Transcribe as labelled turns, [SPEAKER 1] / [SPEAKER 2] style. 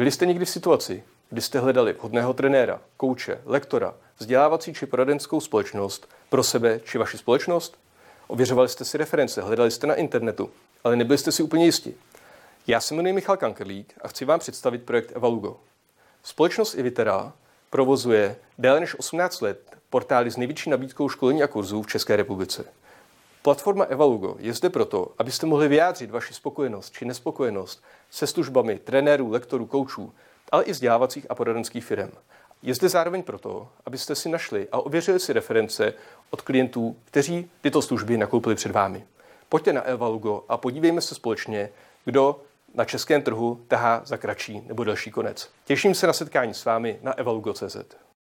[SPEAKER 1] Byli jste někdy v situaci, kdy jste hledali vhodného trenéra, kouče, lektora, vzdělávací či poradenskou společnost pro sebe či vaši společnost? Ověřovali jste si reference, hledali jste na internetu, ale nebyli jste si úplně jistí. Já se jmenuji Michal Kankerlík a chci vám představit projekt Evalugo. Společnost Ivitera provozuje déle než 18 let portály s největší nabídkou školení a kurzů v České republice. Platforma Evalugo je zde proto, abyste mohli vyjádřit vaši spokojenost či nespokojenost se službami trenérů, lektorů, koučů, ale i vzdělávacích a poradenských firm. Je zde zároveň proto, abyste si našli a ověřili si reference od klientů, kteří tyto služby nakoupili před vámi. Pojďte na Evalugo a podívejme se společně, kdo na českém trhu tahá za kratší nebo delší konec. Těším se na setkání s vámi na evalugo.cz.